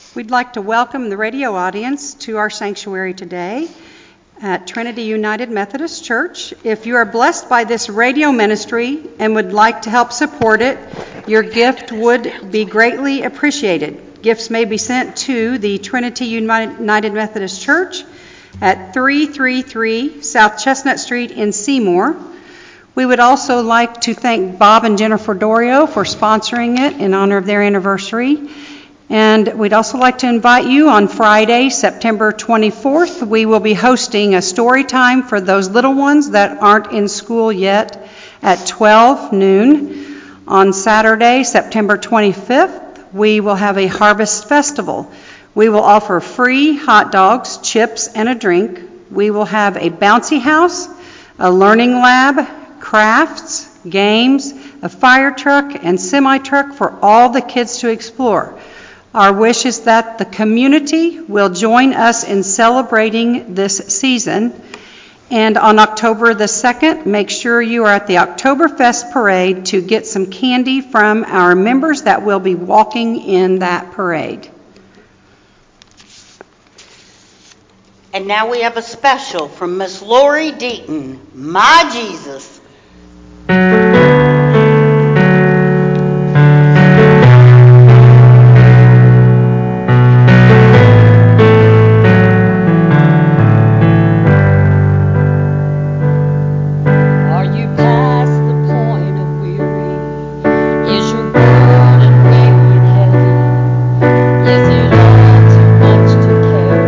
We'd like to welcome the radio audience to our sanctuary today at Trinity United Methodist Church. If you are blessed by this radio ministry and would like to help support it, your gift would be greatly appreciated. Gifts may be sent to the Trinity United Methodist Church at 333 South Chestnut Street in Seymour. We would also like to thank Bob and Jennifer Dorio for sponsoring it in honor of their anniversary. And we'd also like to invite you on Friday, September 24th. We will be hosting a story time for those little ones that aren't in school yet at 12 noon. On Saturday, September 25th, we will have a harvest festival. We will offer free hot dogs, chips, and a drink. We will have a bouncy house, a learning lab, crafts, games, a fire truck, and semi-truck for all the kids to explore. Our wish is that the community will join us in celebrating this season. And on October the 2nd, make sure you are at the Oktoberfest parade to get some candy from our members that will be walking in that parade. And now we have a special from Miss Lori Deaton, My Jesus.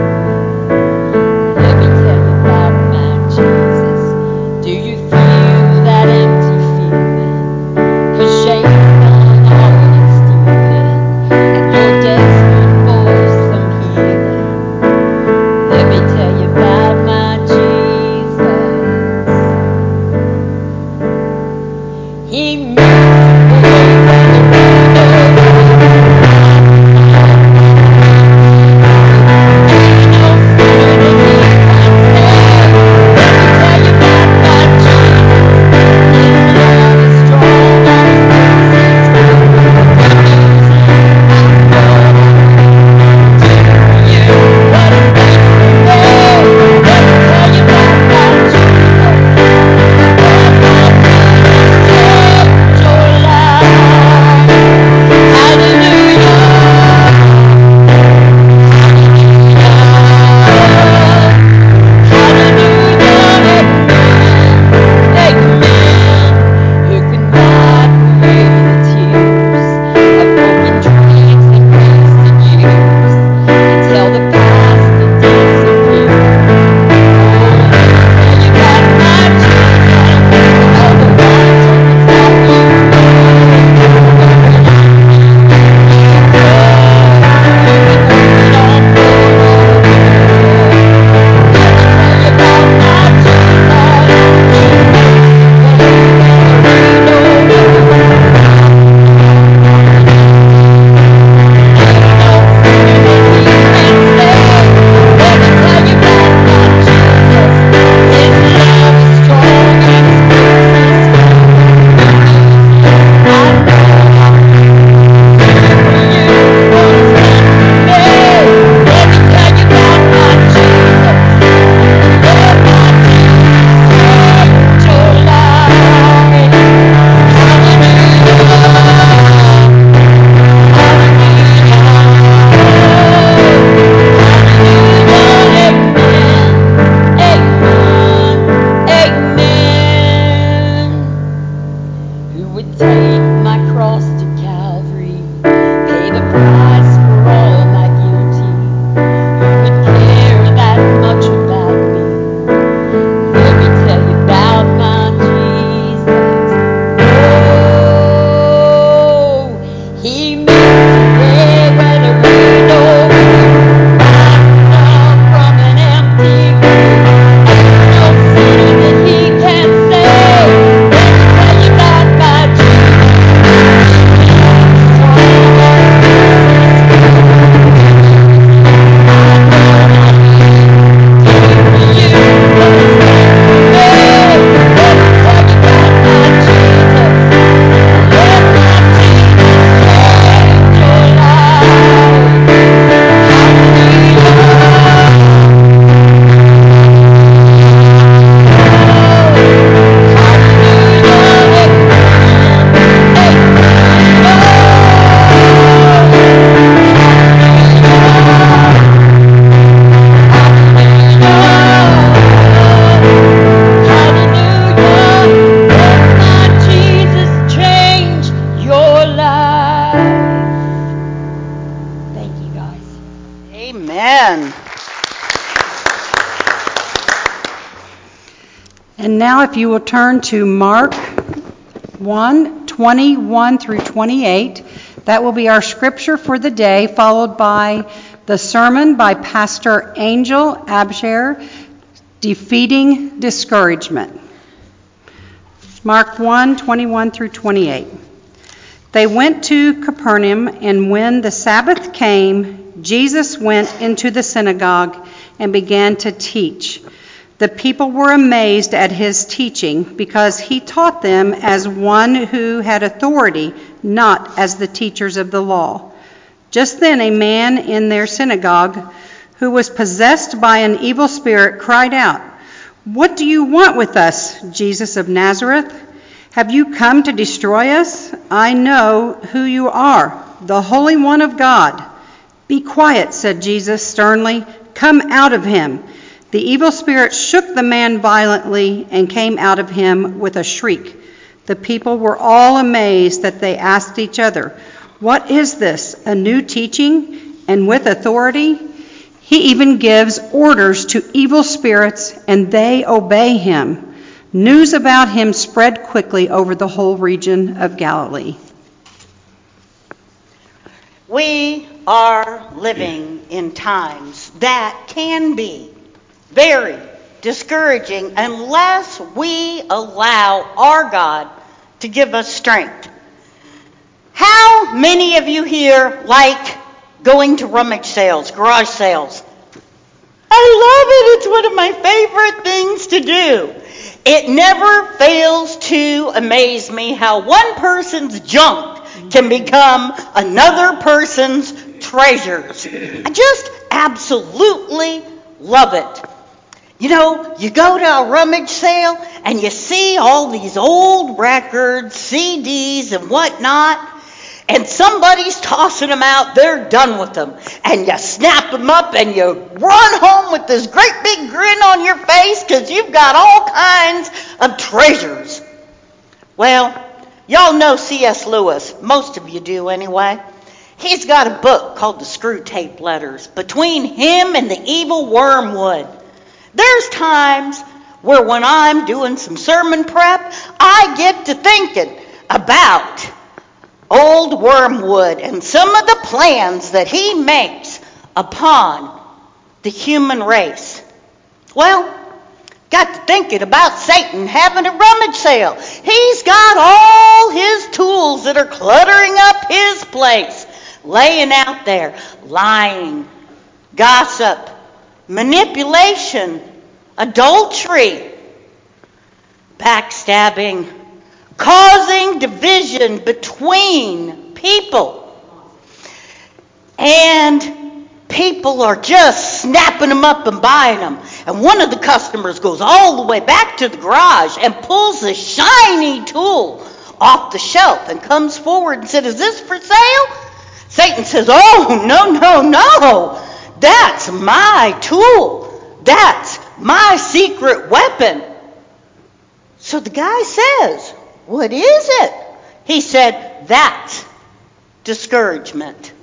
Do you feel Amen. And now if you will turn to Mark 1:21 through 28, that will be our scripture for the day, followed by the sermon by Pastor Angel Abshire, Defeating Discouragement. Mark 1:21 through 28. They went to Capernaum, and when the Sabbath came, Jesus went into the synagogue and began to teach. The people were amazed at his teaching, because he taught them as one who had authority, not as the teachers of the law. Just then a man in their synagogue, who was possessed by an evil spirit, cried out, "What do you want with us, Jesus of Nazareth? Have you come to destroy us? I know who you are, the Holy One of God." "Be quiet," said Jesus sternly. "Come out of him." The evil spirit shook the man violently and came out of him with a shriek. The people were all amazed that they asked each other, "What is this, a new teaching, and with authority? He even gives orders to evil spirits, and they obey him." News about him spread quickly over the whole region of Galilee. We are living in times that can be very discouraging unless we allow our God to give us strength. How many of you here like going to rummage sales, garage sales? I love it. It's one of my favorite things to do. It never fails to amaze me how one person's junk can become another person's treasures. I just absolutely love it. You know, you go to a rummage sale and you see all these old records, CDs and whatnot, and somebody's tossing them out. They're done with them. And you snap them up and you run home with this great big grin on your face because you've got all kinds of treasures. Well, y'all know C.S. Lewis. Most of you do anyway. He's got a book called The Screwtape Letters. Between him and the evil wormwood, there's times where when I'm doing some sermon prep, I get to thinking about old Wormwood and some of the plans that he makes upon the human race. Well, got to thinking about Satan having a rummage sale. He's got all his tools that are cluttering up his place, laying out there, lying, gossip, manipulation, adultery, backstabbing, causing division between people. And people are just snapping them up and buying them. And one of the customers goes all the way back to the garage and pulls a shiny tool off the shelf and comes forward and said, "Is this for sale?" Satan says, "Oh, no. That's my tool. That's my secret weapon." So the guy says, "What is it?" He said, "That's discouragement."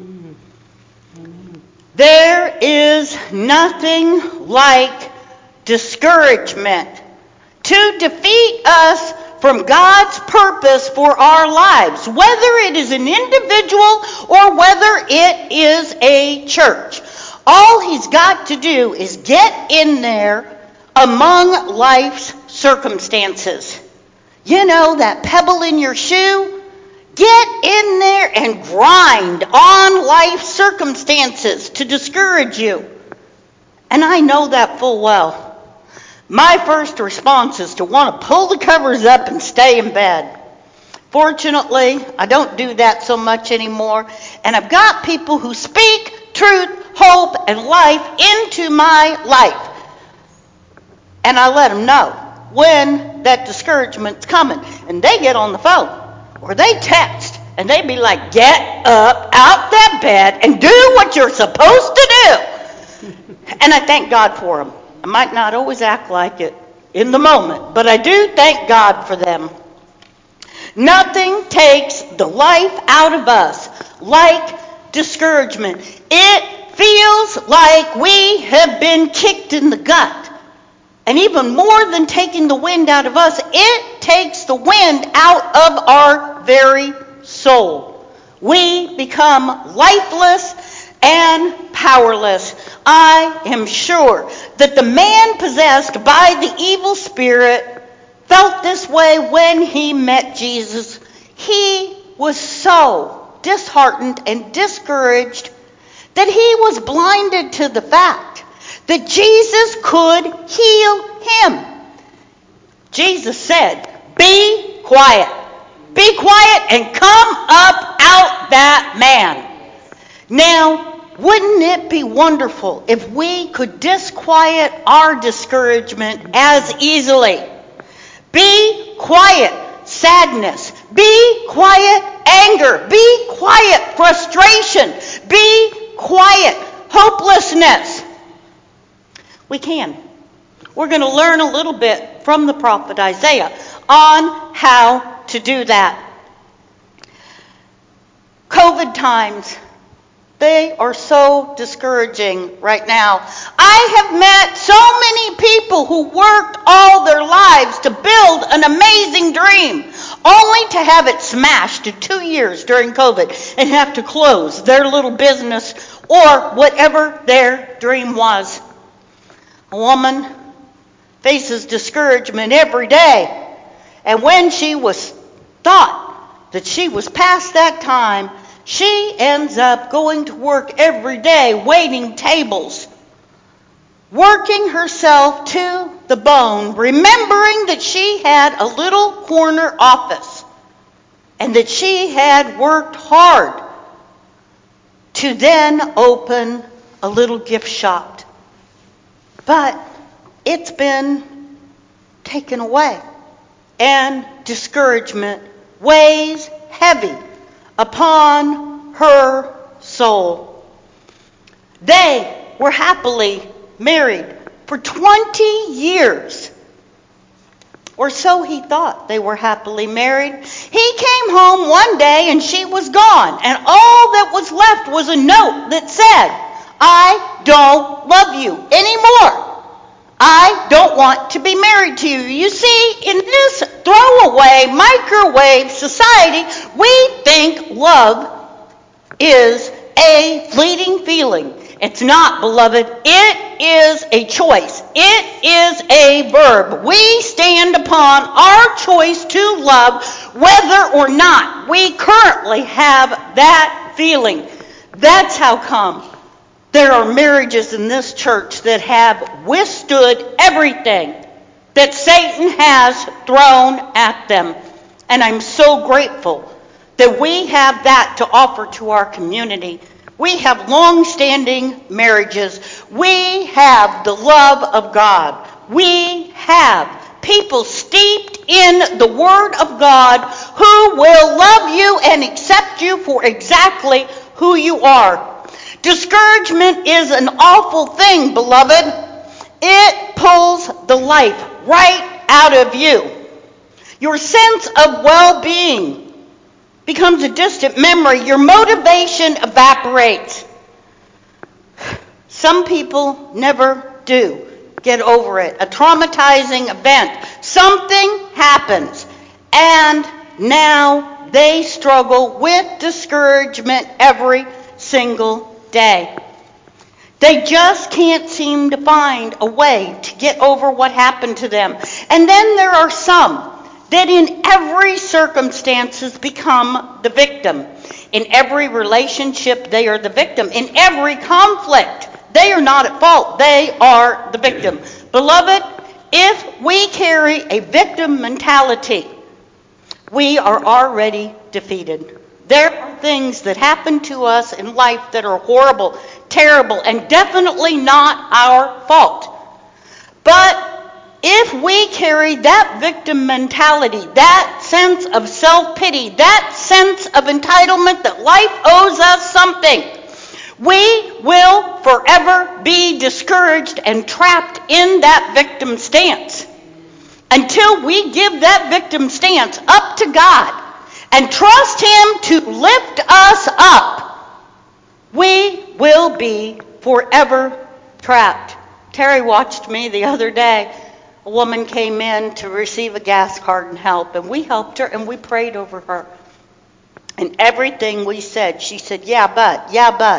There is nothing like discouragement to defeat us from God's purpose for our lives, whether it is an individual or whether it is a church. All he's got to do is get in there among life's circumstances. You know, that pebble in your shoe? Get in there and grind on life's circumstances to discourage you. And I know that full well. My first response is to want to pull the covers up and stay in bed. Fortunately, I don't do that so much anymore, and I've got people who speak truth, hope, and life into my life. And I let them know when that discouragement's coming. And they get on the phone, or they text, and they be like, "Get up out that bed and do what you're supposed to do." And I thank God for them. I might not always act like it in the moment, but I do thank God for them. Nothing takes the life out of us like discouragement. It feels like we have been kicked in the gut. And even more than taking the wind out of us, it takes the wind out of our very soul. We become lifeless and powerless. I am sure that the man possessed by the evil spirit felt this way when he met Jesus. He was so disheartened and discouraged that he was blinded to the fact that Jesus could heal him. Jesus said, "Be quiet. Be quiet and come up out that man." Now, wouldn't it be wonderful if we could disquiet our discouragement as easily? Be quiet, sadness. Be quiet, anger. Be quiet, frustration. Be quiet, hopelessness. We can. We're going to learn a little bit from the prophet Isaiah on how to do that. COVID times, they are so discouraging right now. I have met so many people who worked all their lives to build an amazing dream, only to have it smashed in 2 years during COVID and have to close their little business or whatever their dream was. A woman faces discouragement every day, and when she was thought that she was past that time, she ends up going to work every day, waiting tables, working herself to the bone, remembering that she had a little corner office and that she had worked hard to then open a little gift shop. But it's been taken away, and discouragement weighs heavy upon her soul. They were happily married for 20 years, or so he thought they were happily married. He came home one day and she was gone, and all that was left was a note that said, "I don't love you anymore. I don't want to be married to you." You see, in this throwaway microwave society, we think love is a fleeting feeling. It's not, beloved. It is a choice. It is a verb. We stand upon our choice to love whether or not we currently have that feeling. That's how come there are marriages in this church that have withstood everything that Satan has thrown at them. And I'm so grateful that we have that to offer to our community. We have long-standing marriages. We have the love of God. We have people steeped in the Word of God who will love you and accept you for exactly who you are. Discouragement is an awful thing, beloved. It pulls the life right out of you. Your sense of well-being becomes a distant memory. Your motivation evaporates. Some people never do get over it. A traumatizing event. Something happens, and now they struggle with discouragement every single day. They just can't seem to find a way to get over what happened to them. And then there are some that in every circumstances become the victim. In every relationship, they are the victim. In every conflict, they are not at fault. They are the victim. Beloved, if we carry a victim mentality, we are already defeated. There are things that happen to us in life that are horrible, terrible, and definitely not our fault. But if we carry that victim mentality, that sense of self-pity, that sense of entitlement that life owes us something, we will forever be discouraged and trapped in that victim stance. Until we give that victim stance up to God and trust Him to lift us up, we will be forever trapped. Terry watched me the other day. A woman came in to receive a gas card and help, and we helped her and we prayed over her. And everything we said, she said, yeah, but.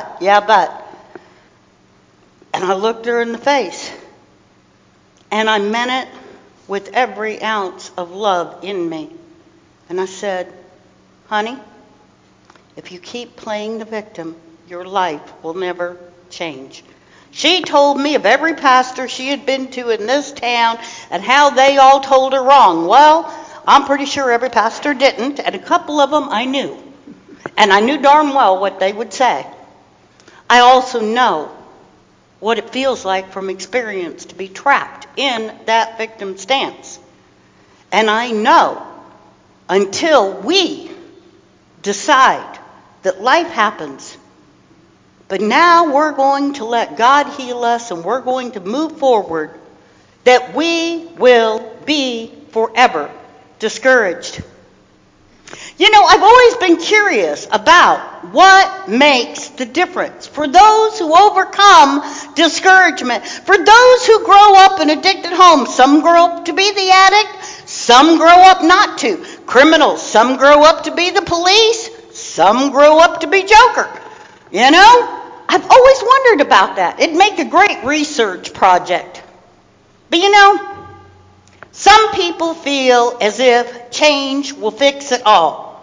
And I looked her in the face, and I meant it with every ounce of love in me. And I said, honey, if you keep playing the victim, your life will never change. She told me of every pastor she had been to in this town and how they all told her wrong. Well, I'm pretty sure every pastor didn't, and a couple of them I knew. And I knew darn well what they would say. I also know what it feels like from experience to be trapped in that victim stance. And I know until we decide that life happens, but now we're going to let God heal us and we're going to move forward, that we will be forever discouraged. You know, I've always been curious about what makes the difference for those who overcome discouragement, for those who grow up in addicted homes. Some grow up to be the addict, some grow up not to. Criminals, some grow up to be the police, some grow up to be Joker. You know, I've always wondered about that. It'd make a great research project. But you know, some people feel as if change will fix it all.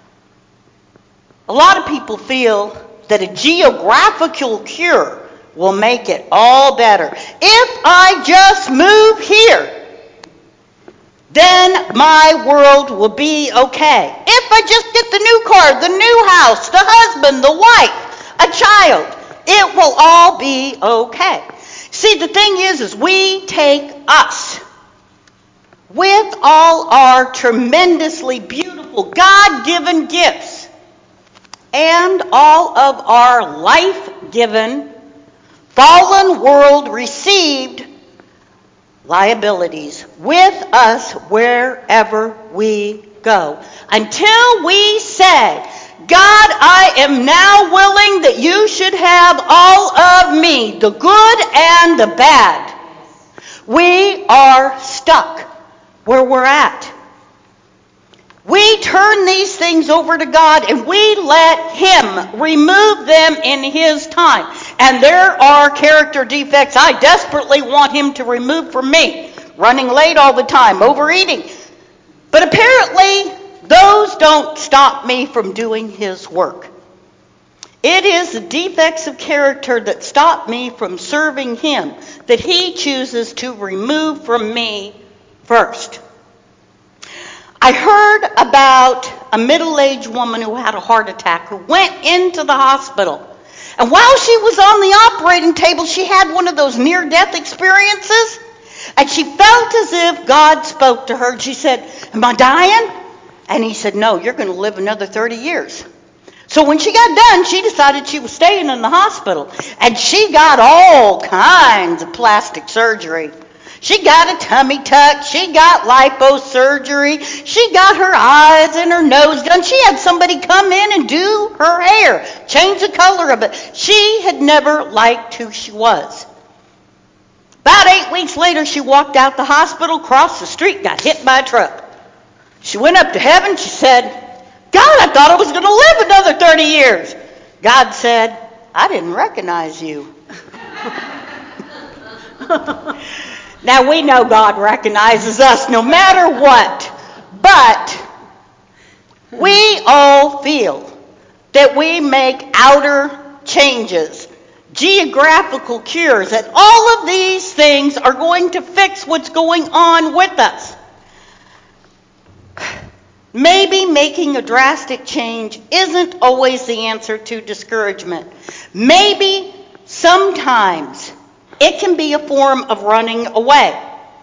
A lot of people feel that a geographical cure will make it all better. If I just move here, then my world will be okay. If I just get the new car, the new house, the husband, the wife, a child, it will all be okay. See, the thing is we take us with all our tremendously beautiful God-given gifts and all of our life-given, fallen world received liabilities with us wherever we go. Until we say, God, I am now willing that you should have all of me, the good and the bad. We are stuck where we're at. We turn these things over to God and we let Him remove them in His time. And there are character defects I desperately want Him to remove from me. Running late all the time, overeating. But apparently, those don't stop me from doing His work. It is the defects of character that stop me from serving Him that He chooses to remove from me first. I heard about a middle-aged woman who had a heart attack who went into the hospital. And while she was on the operating table, she had one of those near-death experiences. And she felt as if God spoke to her. And she said, am I dying? And He said, no, you're going to live another 30 years. So when she got done, she decided she was staying in the hospital. And she got all kinds of plastic surgery. She got a tummy tuck. She got liposurgery. She got her eyes and her nose done. She had somebody come in and do her hair, change the color of it. She had never liked who she was. About 8 weeks later, she walked out the hospital, crossed the street, got hit by a truck. She went up to heaven. She said, God, I thought I was going to live another 30 years. God said, I didn't recognize you. Now, we know God recognizes us no matter what, but we all feel that we make outer changes, geographical cures, and all of these things are going to fix what's going on with us. Maybe making a drastic change isn't always the answer to discouragement. Maybe sometimes it can be a form of running away.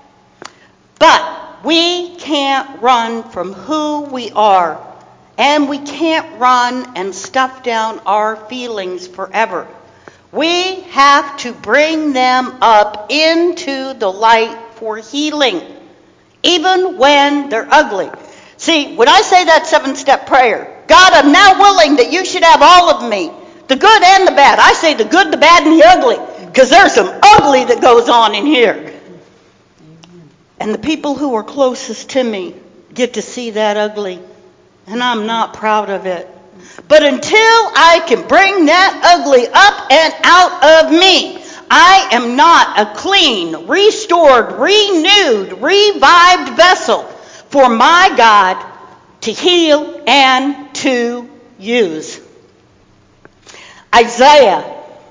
But we can't run from who we are, and we can't run and stuff down our feelings forever. We have to bring them up into the light for healing, even when they're ugly. See, when I say that 7-step prayer, God, I'm now willing that you should have all of me, The good and the bad. I say the good, the bad, and the ugly, because there's some ugly that goes on in here. And the people who are closest to me get to see that ugly, and I'm not proud of it. But until I can bring that ugly up and out of me, I am not a clean, restored, renewed, revived vessel for my God to heal and to use. Isaiah,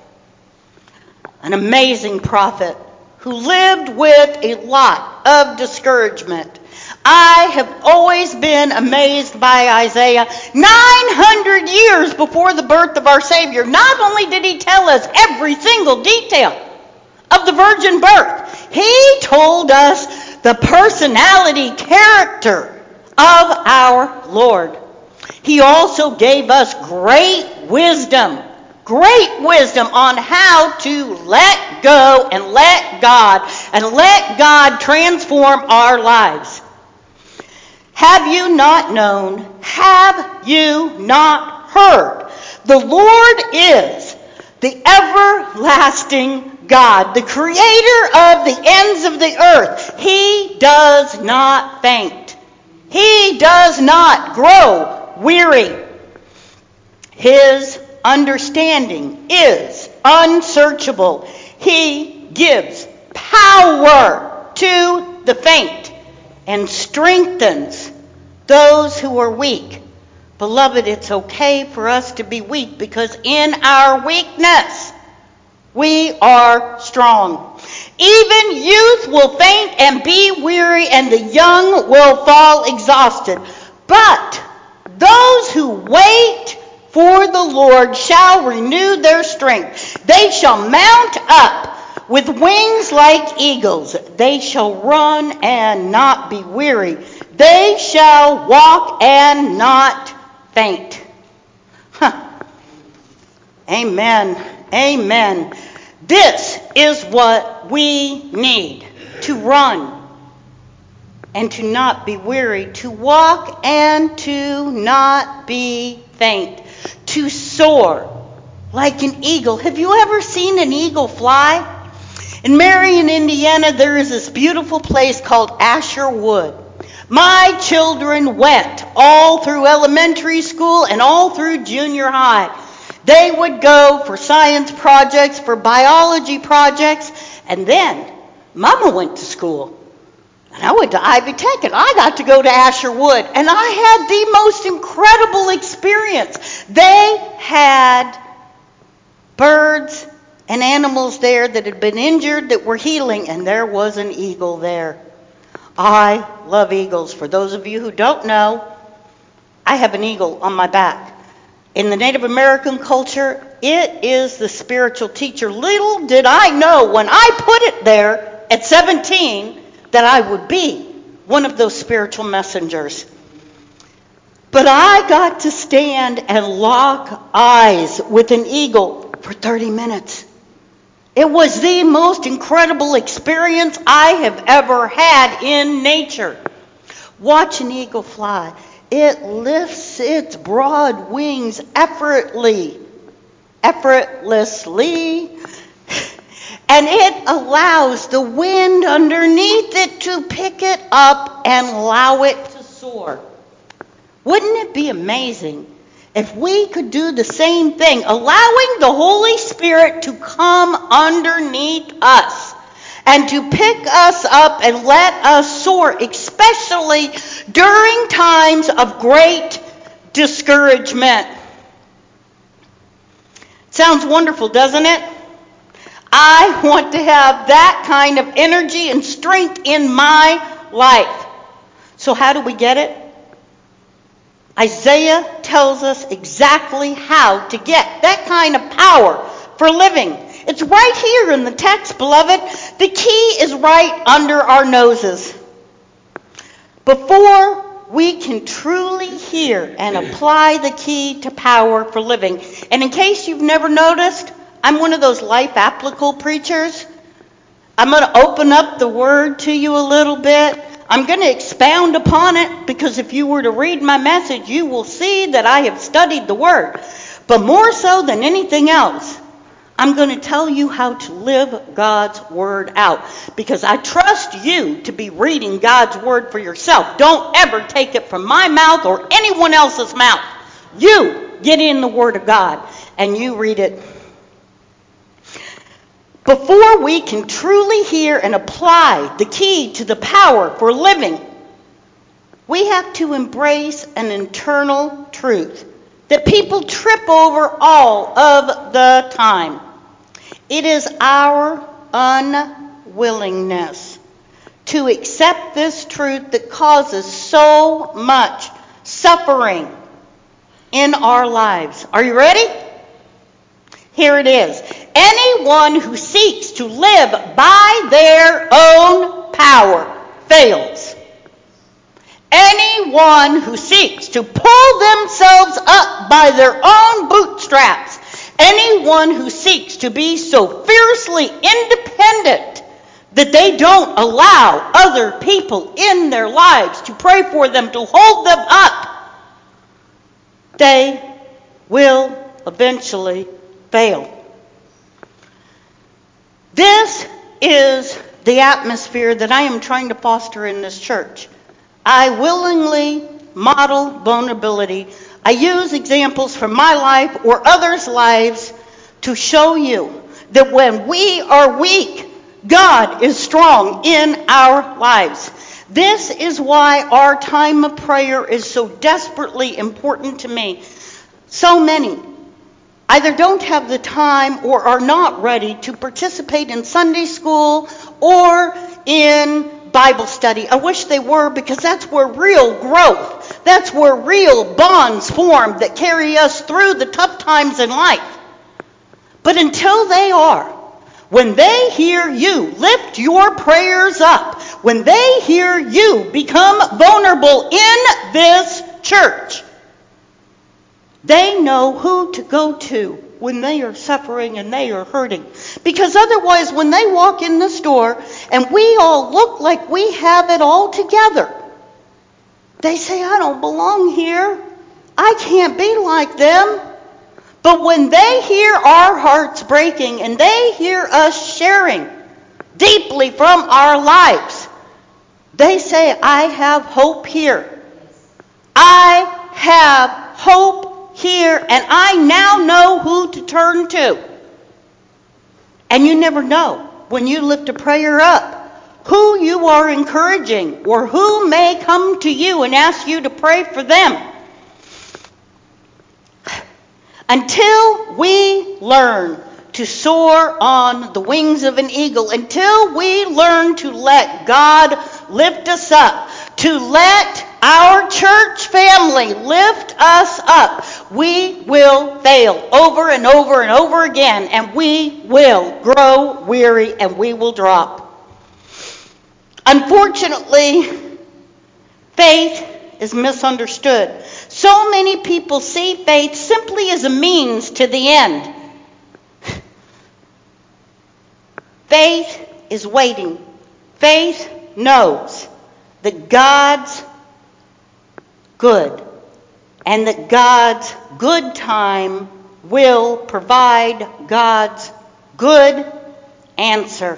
an amazing prophet who lived with a lot of discouragement. I have always been amazed by Isaiah. 900 years before the birth of our Savior, not only did he tell us every single detail of the virgin birth, he told us the personality, character of our Lord. He also gave us great wisdom on how to let go and let God transform our lives. Have you not known? Have you not heard? The Lord is the everlasting God, the creator of the ends of the earth. He does not faint. He does not grow weary. His understanding is unsearchable. He gives power to the faint and strengthens those who are weak. Beloved, it's okay for us to be weak, because in our weakness we are strong. Even youth will faint and be weary, and the young will fall exhausted. But those who wait for the Lord shall renew their strength. They shall mount up with wings like eagles. They shall run and not be weary. They shall walk and not faint. Amen. Amen. This is what we need: to run and to not be weary, to walk and to not be faint, to soar like an eagle. Have you ever seen an eagle fly? In Marion, Indiana, there is this beautiful place called Asher Wood. My children went all through elementary school and all through junior high. They would go for science projects, for biology projects, and then Mama went to school. And I went to Ivy Tech, and I got to go to Asher Wood, and I had the most incredible experience. They had birds and animals there that had been injured that were healing, and there was an eagle there. I love eagles. For those of you who don't know, I have an eagle on my back. In the Native American culture, it is the spiritual teacher. Little did I know when I put it there at 17 that I would be one of those spiritual messengers. But I got to stand and lock eyes with an eagle for 30 minutes. It was the most incredible experience I have ever had in nature. Watch an eagle fly. It lifts its broad wings effortlessly, and it allows the wind underneath it to pick it up and allow it to soar. Wouldn't it be amazing if we could do the same thing, allowing the Holy Spirit to come underneath us and to pick us up and let us soar, especially during times of great discouragement? Sounds wonderful, doesn't it? I want to have that kind of energy and strength in my life. So how do we get it? Isaiah tells us exactly how to get that kind of power for living. It's right here in the text, beloved. The key is right under our noses. Before we can truly hear and apply the key to power for living. And in case you've never noticed, I'm one of those life applicable preachers. I'm going to open up the word to you a little bit. I'm going to expound upon it, because if you were to read my message, you will see that I have studied the word. But more so than anything else, I'm going to tell you how to live God's word out, because I trust you to be reading God's word for yourself. Don't ever take it from my mouth or anyone else's mouth. You get in the word of God and you read it. Before we can truly hear and apply the key to the power for living, we have to embrace an internal truth that people trip over all of the time. It is our unwillingness to accept this truth that causes so much suffering in our lives. Are you ready? Here it is. Anyone who seeks to live by their own power fails. Anyone who seeks to pull themselves up by their own bootstraps, anyone who seeks to be so fiercely independent that they don't allow other people in their lives to pray for them, to hold them up, they will eventually fail. This is the atmosphere that I am trying to foster in this church. I willingly model vulnerability. I use examples from my life or others' lives to show you that when we are weak, God is strong in our lives. This is why our time of prayer is so desperately important to me. So many either don't have the time or are not ready to participate in Sunday school or in Bible study. I wish they were, because that's where real growth, that's where real bonds form that carry us through the tough times in life. But until they are, when they hear you lift your prayers up, when they hear you become vulnerable in this church, they know who to go to when they are suffering and they are hurting. Because otherwise, when they walk in this door and we all look like we have it all together, they say, I don't belong here. I can't be like them. But when they hear our hearts breaking and they hear us sharing deeply from our lives, they say, I have hope here. I have hope here, and I now know who to turn to. And you never know, when you lift a prayer up, who you are encouraging or who may come to you and ask you to pray for them. Until we learn to soar on the wings of an eagle, until we learn to let God lift us up, to let our church family lift us up, we will fail over and over and over again, and we will grow weary and we will drop. Unfortunately, faith is misunderstood. So many people see faith simply as a means to the end. Faith is waiting. Faith knows that God's good and that God's good time will provide God's good answer.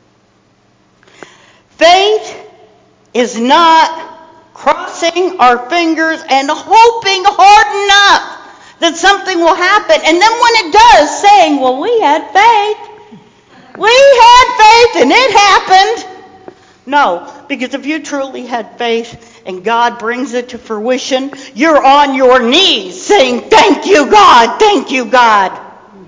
Faith is not crossing our fingers and hoping hard enough that something will happen, and then when it does, saying, well, we had faith. We had faith and it happened. No, because if you truly had faith and God brings it to fruition, you're on your knees saying, thank you, God, thank you, God.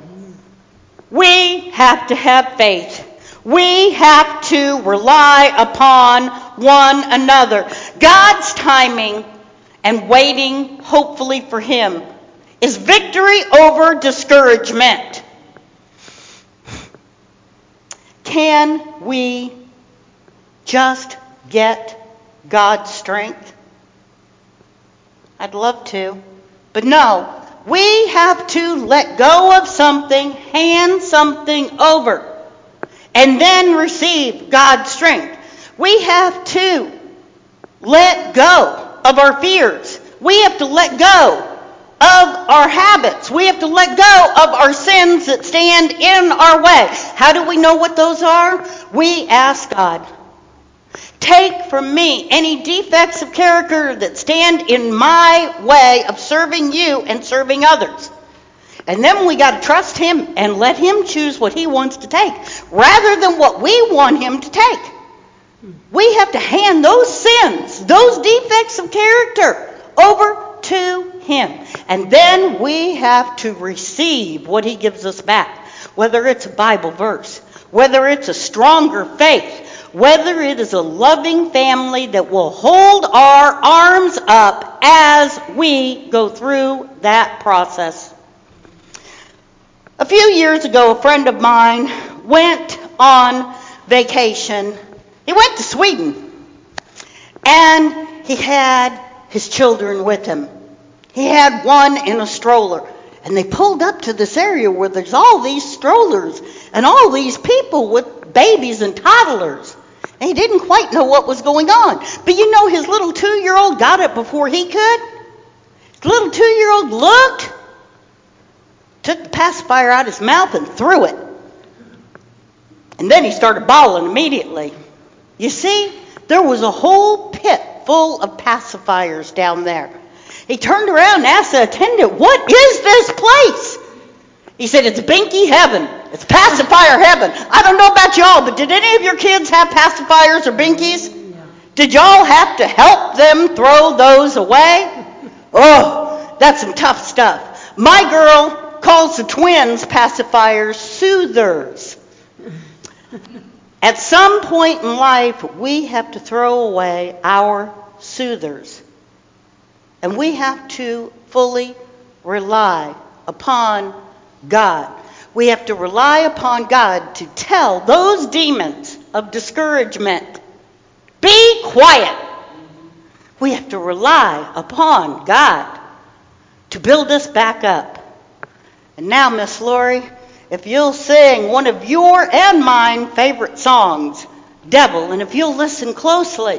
We have to have faith. We have to rely upon one another. God's timing and waiting, hopefully for Him, is victory over discouragement. Can we just get God's strength? I'd love to, but no. We have to let go of something, hand something over, and then receive God's strength. We have to let go of our fears. We have to let go of our habits. We have to let go of our sins that stand in our way. How do we know what those are? We ask God, take from me any defects of character that stand in my way of serving you and serving others. And then we got to trust him and let him choose what he wants to take rather than what we want him to take. We have to hand those sins, those defects of character, over to him. And then we have to receive what he gives us back, whether it's a Bible verse, whether it's a stronger faith, whether it is a loving family that will hold our arms up as we go through that process. A few years ago, a friend of mine went on vacation. He went to Sweden, and he had his children with him. He had one in a stroller, and they pulled up to this area where there's all these strollers and all these people with babies and toddlers. And he didn't quite know what was going on. But you know, his little 2-year-old got it before he could. His little 2-year-old looked, took the pacifier out of his mouth and threw it. And then he started bawling immediately. You see, there was a whole pit full of pacifiers down there. He turned around and asked the attendant, "What is this place?" He said, "It's Binky heaven. It's pacifier heaven." I don't know about y'all, but did any of your kids have pacifiers or Binkies? Did y'all have to help them throw those away? Oh, that's some tough stuff. My girl calls the twins pacifiers soothers. At some point in life, we have to throw away our soothers. And we have to fully rely upon God. We have to rely upon God to tell those demons of discouragement, be quiet. We have to rely upon God to build us back up. And now, Miss Lori, if you'll sing one of your and mine favorite songs, Devil, and if you'll listen closely.